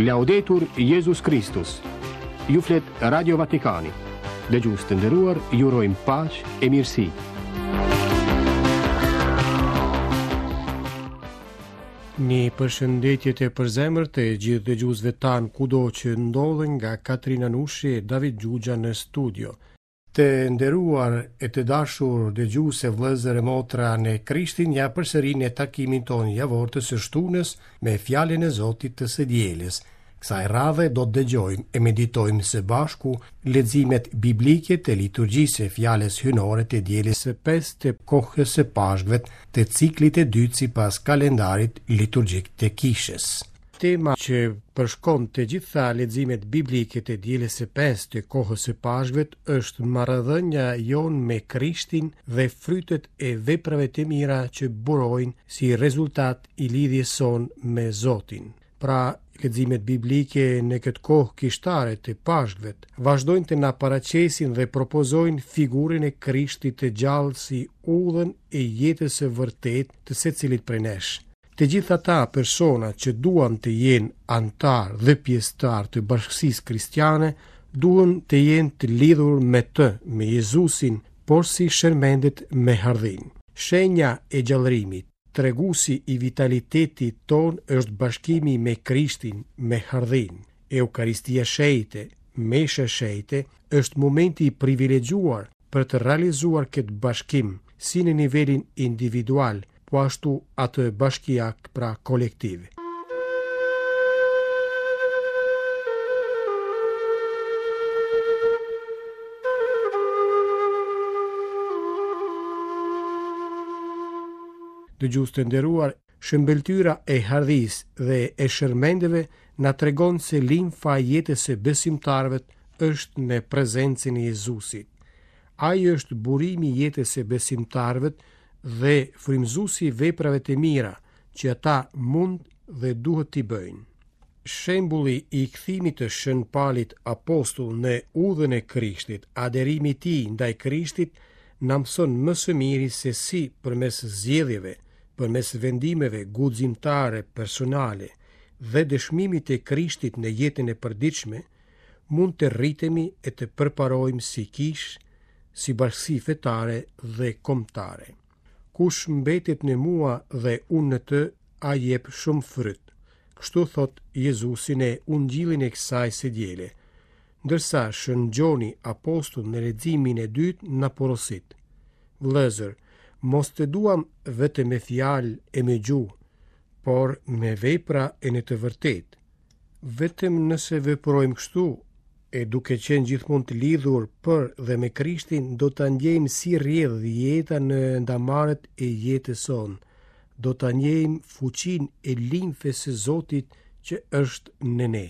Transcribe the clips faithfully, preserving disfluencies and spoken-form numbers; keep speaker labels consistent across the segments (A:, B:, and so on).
A: Laudetur Jesus Christus. Ju flet Radio Vatikani. Dëgjues të nderuar, ju urojmë paqë e mirësi. Një përshëndetje të përzemërt të gjithë dëgjuesve tan kudo që ndodhen nga Katrina Nushi e David Gjugja në studio. Të nderuar e të dashur dëgjuese, vëllezër e motra në Krishtin, ja përsërinë takimin tonë javor të së shtunës me fjalën e Zotit të së dielës. Kësaj radhe do të dëgjojmë e meditojmë së bashku leximet biblike të liturgjisë së fjalës hynore të dielës së pesë të kohës së Pashkëve të ciklit të dytë sipas kalendarit liturgjik të kishës. Tema që përshkon të gjitha leximet biblike të dielës së pesë të kohës së Pashkëve është marrëdhënia jon me Krishtin dhe frytet e veprave të mira që burojnë si rezultat i lidhjes son me Zotin. Pra, leximet biblike në këtë kohë kishtare të Pashkëve vazhdojnë të na paraqesin dhe propozojnë figurën e Krishtit të gjallë si udhën e jetës së vërtetë të secilit prej nesh. Të gjitha ata persona që duan të jenë antar dhe pjesëtar të bashkësisë kristiane, duan të jenë të lidhur me të, me Jezusin, por si shërmendet me hardhin. Shenja e gjallërimit, treguesi i vitalitetit ton është bashkimi me Krishtin, me hardhin. Eukaristia shejte, mesha shejte, është momenti i privilegjuar për të realizuar këtë bashkim, si në nivelin individual, po ashtu atë bashkiak pra kolektiv. Dëgjues të nderuar, shëmbëltyra e hardhis dhe e shërmendeve na tregon se limfa e jetës së besimtarëve është në prezencën e Jezusit. Ai është burimi i jetës së besimtarëve dhe frymëzuesi i veprave të mira që ata mund dhe duhet t'i bëjnë. Shembulli i kthimit të Shën Palit apostull në udhën e Krishtit, aderimi i tij ndaj Krishtit, na mëson më së miri se si përmes zgjedhjeve, përmes vendimeve guximtare personale dhe dëshmimit të Krishtit në jetën e përditshme, mund të rritemi e të përparojmë si kish, si bashkësi fetare dhe kombëtare. Kush mbetet në mua dhe unë në të, ai jep shumë fryt. Kështu thot Jezusi në ungjillin e kësaj së diele. Ndërsa Shën Gjoni apostull në leximin e dytë na porosit: Vëllezër, mos të duam vetëm me fjalë e me gjuhë, por me vepra e në të vërtetë. Vetëm nëse veprojmë kështu, e duke qenë gjithmonë të lidhur për dhe me Krishtin, do ta ndjejmë si rrjedh jeta në ndamarrët e jetës sonë. Do ta ndjejmë fuqinë e limfës së Zotit që është në ne.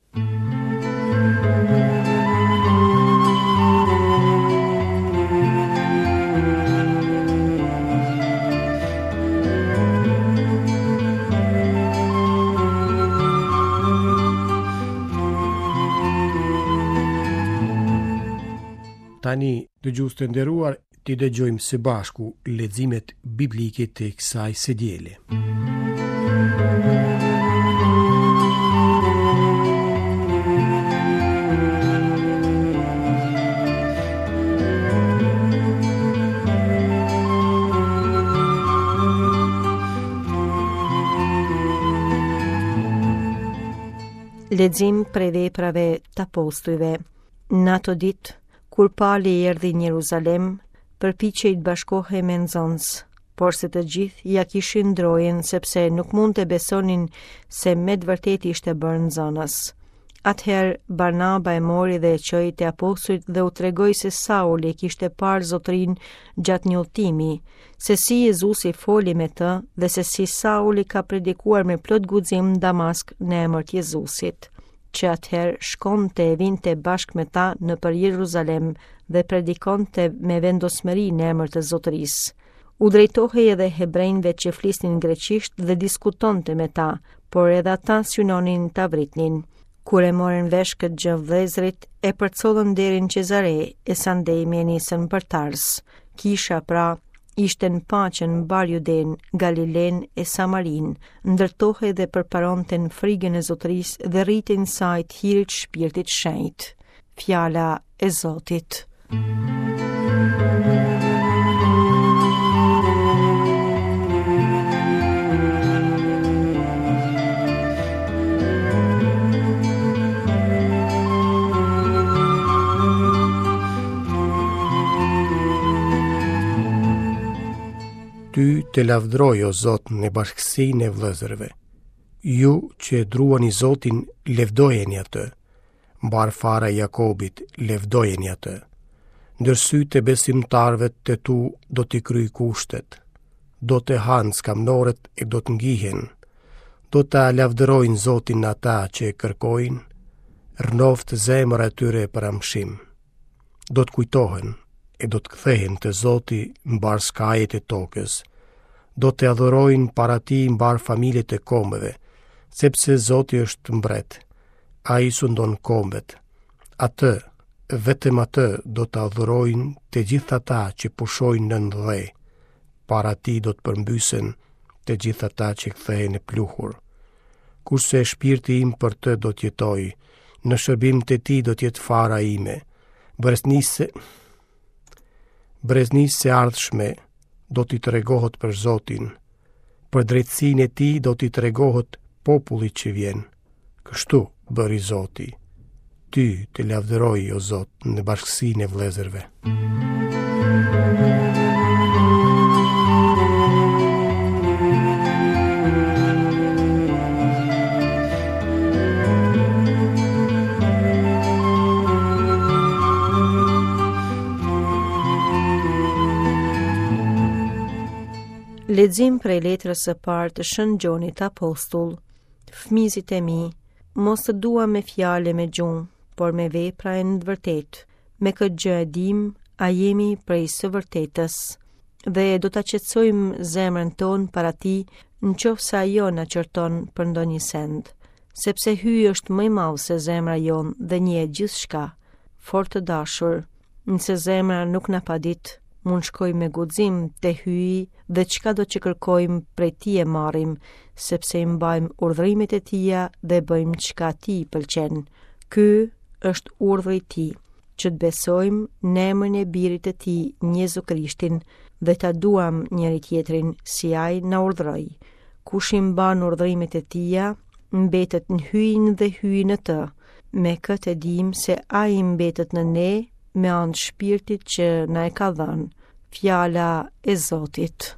A: Tani, dëgjues të nderuar, t'i dëgjojmë së bashku leximet biblike të kësaj së diele.
B: Lexim prej veprave të apostujve. Në ato ditë, kur Pali erdhi në Jeruzalem, përpiqej të bashkohej me nxënës, por se të gjithë ja kishin ndrojen sepse nuk mund të besonin se me të vërtetë ishte bërë nxënës. Atëherë Barnaba e mori dhe e çoi te apostujt dhe u tregoi se Sauli kishte parë Zotrin gjatë një udhëtimi, se si Jezusi foli me të dhe se si Sauli ka predikuar me plot guxim në Damask në emër të Jezusit, që atëherë shkonte e vinte bashkë me ta në për Jeruzalem dhe predikonte me vendosmëri në emër të Zotërisë. U drejtohej edhe hebrejnve që flisnin greqisht dhe diskutonte me ta, por edhe ata synonin ta vritnin. Kur e morën vesh këtë gjë vëllezërit, e përcollën deri në Cezare, e sa ndejmi e nisën për Tars. Kisha pra ishte në paqe në bar Juden, Galilen e Samarin, ndërtohej dhe përparonte në frigën e Zotërisë dhe rritej në saj të hirit shpirtit shenjt. Fjala e Zotit.
A: Ty të lavdroj, o Zot, në bashkësinë e vëllezërve. Ju që e druani Zotin, levdojeni atë. Mbar fara e Jakobit, levdojeni atë. Ndër sytë e besimtarëve të tu do t'i kryj kushtet. Do të hanë skamnoret e do të ngihen. Do ta lavdërojnë Zotin ata që e kërkojnë, rnoft zemra e tyre për amshim. Do të kujtohen e do të kthehen te Zoti mbar skajet e tokës. Do të adhurojnë para tij mbar familjet e kombeve, sepse Zoti është mbret. Ai sundon kombet. Atë, vetëm atë do të adhurojnë të gjithë ata që pushojnë nën dhe. Para tij do të përmbysen të gjithë ata që kthehen e pluhur. Kurse shpirti im për të do të jetoj, në shërbim të tij do të jetë fara ime. Breznisë Breznisë e ardhshme do t'i tregohet për Zotin, për drejtësinë e tij do t'i tregohet popullit që vjen. Kështu bëri Zoti. Ty të lavdëroj, o Zot, në bashkësinë e vëllezërve.
B: Lexim prej letrës së parë të Shën Gjonit Apostull. Fëmizit e mi, mos të dua me fjale me gjumë, por me vepra e në të vërtet. Me këtë gjë e dim, a jemi prej së vërtetës, dhe do ta qetësojmë zemrën tonë para tij, nëse ajo na qërton për ndonjë send, sepse hyi është më i madh se zemra jon dhe njeh gjithçka. Fort të dashur, nëse zemra nuk na pa ditë, mund shkoj me guxim te hyi dhe çka do që kërkojmë prej tij e marrim, sepse i mbajmë urdhrimet e tija dhe bëjmë çka tij pëlqen. Ky është urdhri i tij, që të besojmë në emrin e birit të tij, Jezu Krishtin, dhe ta duam njëri tjetrin si ai na urdhroi. Kush i mban urdhrimet e tija, mbetet në hyin dhe hyj në të. Me këtë e dim se ai mbetet në ne me anë të shpirtit që na e ka dhënë. Fjala e Zotit.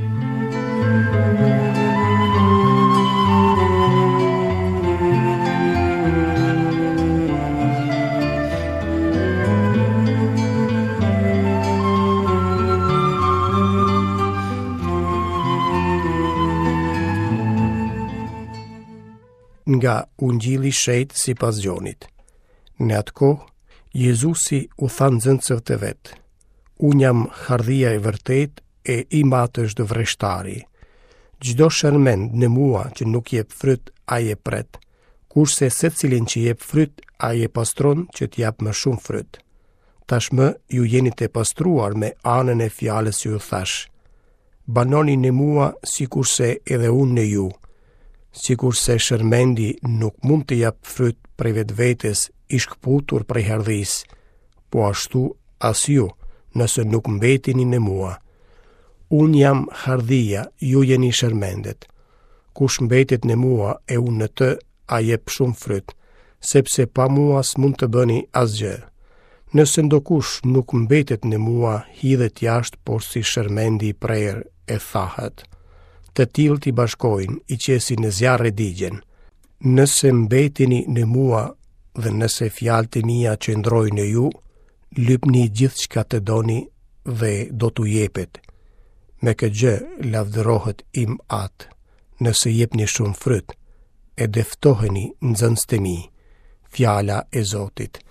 A: Nga Ungjilli i Shejt sipas Gjonit. Në atë kohë, Jezusi u tha nxënësve të vet: Unë jam hardhia e vërtet e i matë është vreshtari. Çdo shërmend në mua që nuk jep fryt, ai e pret, kurse secilin që jep fryt, ai e pastron që t'jap më shumë fryt. Tashmë ju jeni të pastruar me anën e fjalës që ju thash. Banoni në mua sikurse edhe unë në ju. Sikurse shërmendi nuk mund të jap fryt prej vetvetes i shkputur prej hardhis, po ashtu as ju, nëse nuk mbetini në mua. Unë jam hardhia, ju jeni shërmendet. Kush mbetet në mua e unë në të, a jep shumë fryt, sepse pa mua s'mund të bëni asgjë. Nëse ndokush nuk mbetet në mua, hidhet jashtë, por si shërmendi i prerë e thahet. Të tillë t'i bashkojnë, i qesi në zjarre digjen. Nëse mbetini në mua dhe nëse fjalët e mia qëndrojnë në ju, lypni gjithçka të doni dhe do t'u jepet. Me këtë gjë lavdërohet im atë, nëse jepni shumë fryt, e deftoheni nxënës të mi. Fjala e Zotit.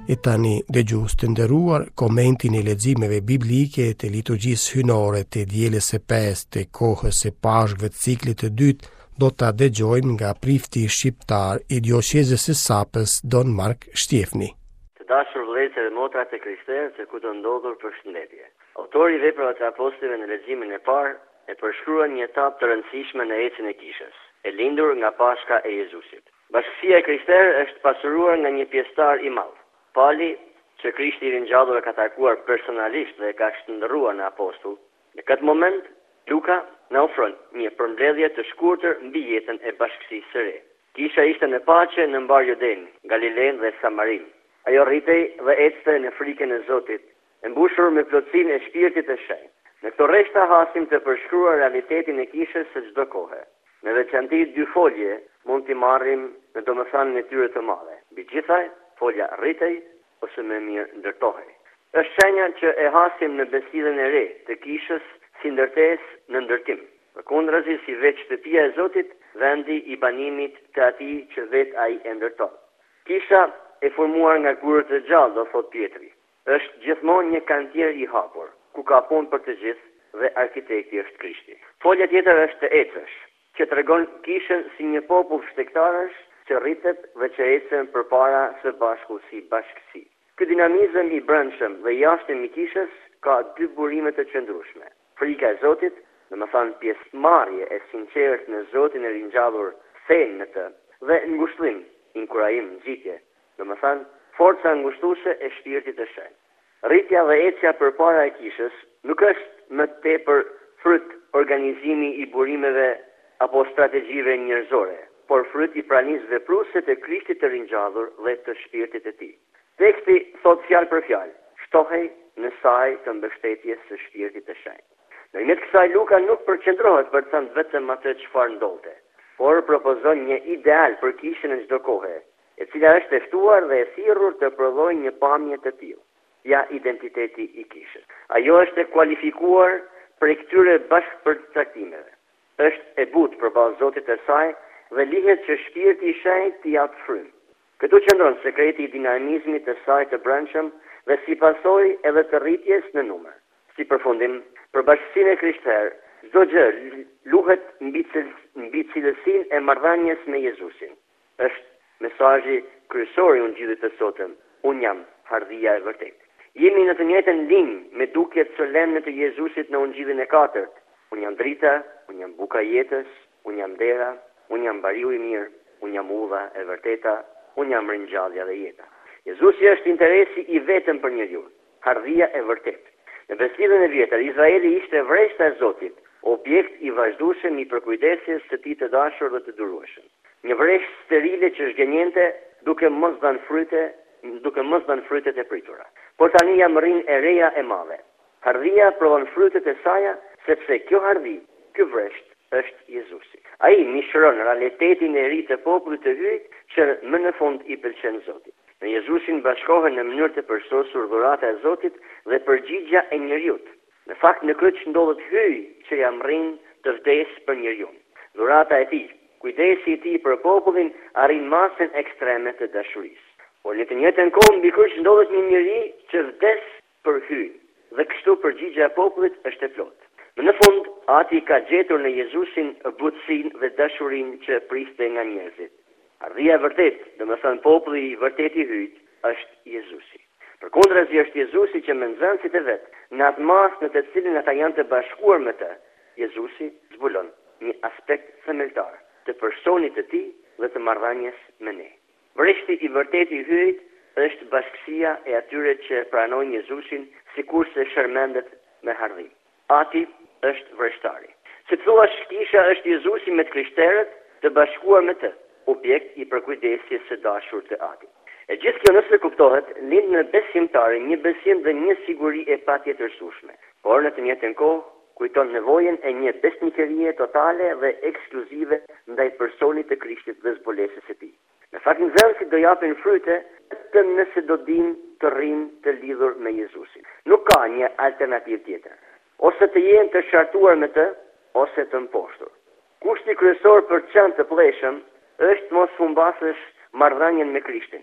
A: E tani dëgjues të nderuar, komentin e leximeve biblike të liturgjisë hynore të dielës së pestë të kohës së Pashkëve të ciklit të dytë do ta dëgjojmë nga prifti shqiptar i diocezës së Sapës, Don Mark Shtjefni.
C: Të dashur vëllezër dhe motra të Krishterë, të ku të ndodhur përshëndetje. Autori i veprave të apostujve në leximin e parë e përshkruan një etapë të rëndësishme në ecjen e kishës, e lindur nga Pashka e Jezusit. Bashkësia e Krishterë është pasuruar nga një pjesëtar i madh. Pali që Krishti i ringjallur e ka takuar personalisht dhe e ka shndërruar në apostull. Në këtë moment, Luka na ofron një përmbledhje të shkurtër mbi jetën e bashkësisë së re. Kisha ishte në paqe në mbar Juden, Galilen dhe Samarin. Ajo rritej dhe ecte në frikën e Zotit, e mbushur me plotësinë e Shpirtit të Shenjtë. Në këto rreshta hasim të përshkruar realitetin e kishës së çdo kohe. Në veçanti dy folje mund t'i marrim në domethënien e tyre të madhe. Megjithatë, folja rritej ose më mirë ndërtohej. Është shenja që e hasim në besidën e re të kishës si ndërtesë në ndërtim. Përkundrazi si vetë shtëpia e Zotit, vendi i banimit të atij që vetë ai e ndërton. Kisha e formuar nga kurrë të gjallë, do thot Pietri, është gjithmonë një kantier i hapur, ku ka punë për të gjithë dhe arkitekti është Krishti. Folja tjetër është të ecësh, që tregon kishën si një popull shtektarësh që rritet dhe që ecën përpara së bashku si bashkësi. Ky dinamizëm i brendshëm dhe i jashtëm i kishës ka dy burime të qëndrueshme. Frika e Zotit, domethënë pjesëmarrje e sinqert në Zotin e ringjallur, fen në të, dhe ngushëllim, inkurajim, nxitje, domethënë forca ngushtuese e Shpirtit të Shenjtë. Rritja dhe ecja përpara e kishës nuk është më tepër fryt organizimi i burimeve apo strategjive njerëzore, por fryt i pranisë vepruese të Krishtit të ringjallur dhe të Shpirtit të Tij. Teksti thot fjalë për fjalë, shtohej në saj të mbështetjes së Shpirtit të Shenjtë. Ndërmjet kësaj Luka nuk përqendrohet për të thënë vetëm atë çfarë ndodhte, por propozon një ideal për kishën në çdo kohë, e cila është e ftuar dhe e thirrur të prodhojë një pamje të tillë, ja identiteti i kishës. Ajo është e kualifikuar për këtyre bashkëpërcaktimeve. Është e butë përballë Zotit të saj dhe lihet që Shpirti i Shenjtë t'i jap frymë. Këtu qëndron sekreti i dinamizmit të saj të brendshëm dhe si pasojë edhe të rritjes në numër. Si përfundim, për bashkësinë e Krishterë, çdo gjë luhet mbi mbi cilësinë e marrëdhënies me Jezusin. Është mesazhi kryesor i Ungjillit të sotëm. Unë jam hardhia e vërtetë. Jemi në të njëjtën linjë me dukjet solene të Jezusit në Ungjillin e katërt. Unë jam drita, unë jam buka e jetës, unë jam dera, unë jam bariu i mirë, unë jam udha e vërteta, unë jam ringjallja dhe jeta. Jezusi është interesi i vetëm për njeriu, hardhia e vërtetë. Në besidën e vjetër, Izraeli ishte vreshta e Zotit, objekt i vazhdueshëm i përkujdesjes së tij të dashur dhe të durueshëm. Një vreshtë sterile që zgjenjente duke mos dhënë fryte, duke mos dhënë frytet e pritura. Por tani jam rrin e reja e madhe. Hardhia prodhon frytet e saj, sepse kjo hardhi, ky vresht, është Jezusi. Ai mishron realitetin e ri të popullit të hyjt që më në fund i pëlqen Zotit. Në Jezusin bashkohen në mënyrë të përsosur dhurata e Zotit dhe përgjigja e njeriut. Në fakt në kryq ndodhet hyj që jam rrin të vdes për njeriun. Dhurata e tij, kujdesi i tij për popullin arrin masën ekstreme të dashurisë. Por në të njëjtën kohë mbi kryq ndodhet një njeri që vdes për hyj dhe kështu përgjigja e popullit është e plotë. Në fund, ati ka gjetur në Jezusin butësinë dhe dashurinë që priste nga njerëzit. Ardhia e vërtet, dhe më thënë populli i vërtet i hyjt, është Jezusi. Përkundrazi është Jezusi që me nxënësit e vet, në atë masë në të cilin ata janë të bashkuar me të, Jezusi zbulon një aspekt themeltar të personit të tij dhe të marrëdhënies me ne. Vreshti i vërtet i hyjt është bashkësia e atyre që pranojnë Jezusin sikurse shërmendet me hardhi. Ati është vreshtari. Si thua, kisha është Jezusi me të krishterët të bashkuar me të, objekt i përkujdesjes së dashur të Atit. E gjithë kjo nëse kuptohet, lind në besimtari një besim dhe një siguri e patjetërsueshme, por në të njëjtën kohë kujton nevojën e një besnikërie totale dhe ekskluzive ndaj personit të Krishtit dhe zbulesës së tij. Në fakt nxënësit do japin fryte vetëm nëse do dinë të rrinë të lidhur me Jezusin. Nuk ka një alternativë tjetër. Ose të jenë të shartuar me të, ose të mposhtur. Kushti kryesor për të qenë të pleshëm është mos humbasësh marrëdhënien me Krishtin.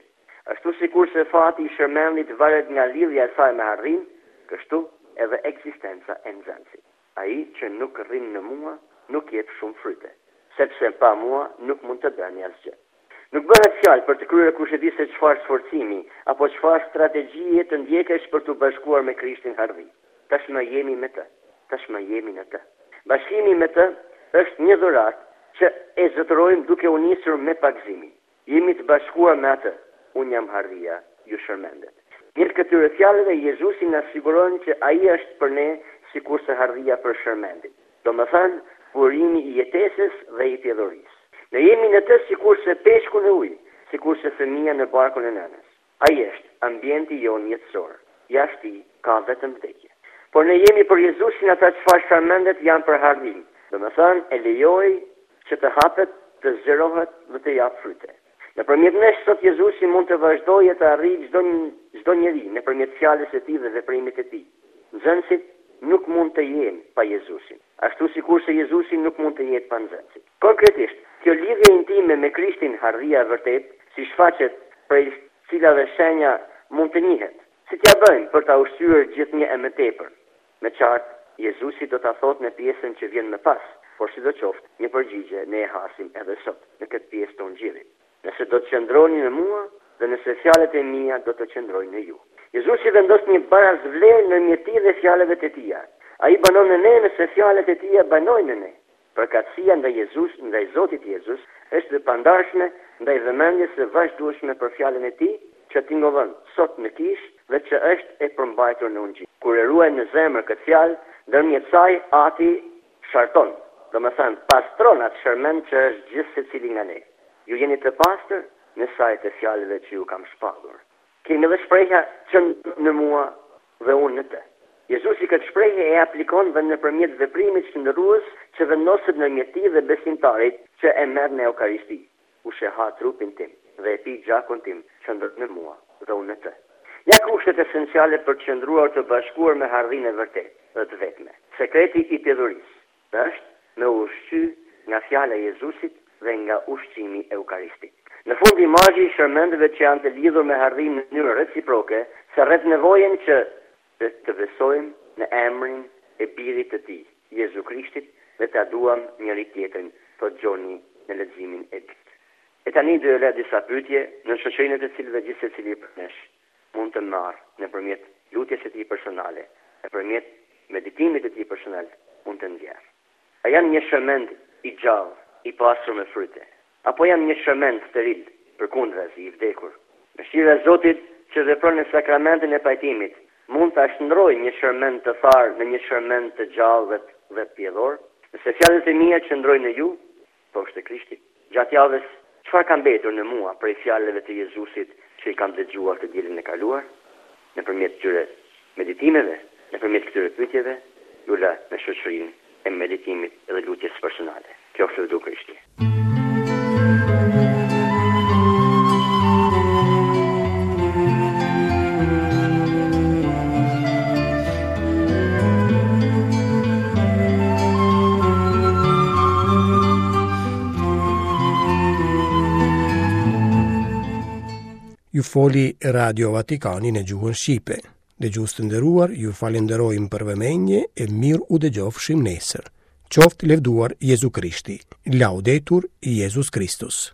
C: Ashtu sikur se fati i shërmendit varet nga lidhja e saj me harrin, kështu edhe ekzistenca e nxënësit. Ai që nuk rrin në mua, nuk jep shumë fryte, sepse pa mua nuk mund të bëni asgjë. Nuk bëhet fjalë për të kryer kush e di se çfarë sforcimi apo çfarë strategjie të ndjekesh për të bashkuar me Krishtin harri. Tashmë jemi me të. Tashmë jemi në të. Bashkimi me të është një dhuratë që e zotërojmë duke u nisur me pagëzimin. Jemi të bashkuar me atë. Unë jam harria, ju shërmendet. Një këtyre fjalëve Jezusi na siguron që ai është për ne sikurse harria për shërmendin. Domethënë, burimi i jetesës dhe i pjedhurisë. Ne jemi në të sikurse peshku në ujë, sikurse fëmia në barkun e nënës. Ai është ambienti jon jetësor. Jashtë i ka vetëm vdekje. Por ne jemi për Jezusin ata çfarë shërmendet janë për harrin. Domethënë, e lejoj që të hapet, të zgjerohet dhe të jap fryte. Nëpërmjet nesh sot Jezusi mund të vazhdojë të arrijë çdo çdo njeri nëpërmjet fjalës së tij dhe veprimit të tij. Nxënësit nuk mund të jenë pa Jezusin, ashtu sikurse Jezusi nuk mund të jetë pa nxënësit. Konkretisht, kjo lidhje intime me Krishtin, harria e vërtet, si shfaqet prej cilave shenja mund të njihet. Si t'ja bëjmë për ta ushqyer gjithnjë e më tepër? Me qartë, Jezusi do ta thotë në pjesën që vjen më pas, por sidoqoftë, një përgjigje ne e hasim edhe sot në këtë pjesë të Ungjillit. Nëse do të qëndroni në mua dhe nëse fjalët e mia do të qëndrojnë në ju. Jezusi vendos një barazvlerë në mjeti dhe fjalëve të tija. Ai banon në ne nëse fjalët e tija banojnë në ne. Përkatësia ndaj Jezus, ndaj Zotit Jezus, është dhe pandarshme ndaj vëmendjes së vazhdueshme për fjalën e tij që tingëllon sot në kish dhe që është e përmbajtur në Ungjil. Kur e ruajmë në zemër këtë fjalë, ndërmjet saj ati sharton, domethënë pastron atë shërmend që është gjithë secili nga ne. Ju jeni të pastër në sajt e fjalëve që ju kam shpallur. Kemi dhe shprehja që në mua dhe unë në të. Jezusi këtë shprehje e aplikon dhe nëpërmjet veprimit shndërrues që vendoset në mjeti dhe besimtarit që e merr në Eukaristi. U sheha trupin tim dhe e pi gjakun tim që ndër në mua dhe unë në të. Ja kushtet esenciale për të qëndruar të bashkuar me harrinë e vërtet dhe të vetme. Sekreti i pjedhurisë është me ushqy nga fjala e Jezusit dhe nga ushqimi eukaristik. Në fund imazhi i shërmendëve që janë të lidhur me harrin në mënyrë reciproke, se rreth nevojen që të besojmë në emrin e birit të tij, Jezu Krishtit, dhe ta duam njëri tjetrin, thot Gjoni në leximin e dytë. E tani do të lë disa pyetje në shoqërinë të cilëve gjithë secili për nesh mund të marrë nëpërmjet lutjes së tij personale, nëpërmjet meditimit të tij personal mund të nxjerrë. A janë një shërmend i gjallë, i pasur me fryte, apo janë një shërmend steril, përkundrazi i vdekur? Mëshira e Zotit që vepron në sakramentin e pajtimit mund ta shndrojë një shërmend të tharë në një shërmend të gjallë dhe të pjedhor? Nëse fjalët e mia qëndrojnë në ju, poshtë Krishtit, gjatë javës, çfarë ka mbetur në mua prej fjalëve të Jezusit që i kam dëgjuar të dielën e kaluar? Nëpërmjet këtyre meditimeve, nëpërmjet këtyre pyetjeve, ju lë në shoqërinë e meditimit dhe lutjes personale. Kjo është du Krishti.
A: Ju foli Radio Vatikani në gjuhën shqipe. Dëgjues të nderuar, ju falenderojmë për vëmendje e mirë u dëgjofshim nesër. Qoftë levduar Jezu Krishti. Laudetur Jesus Christus.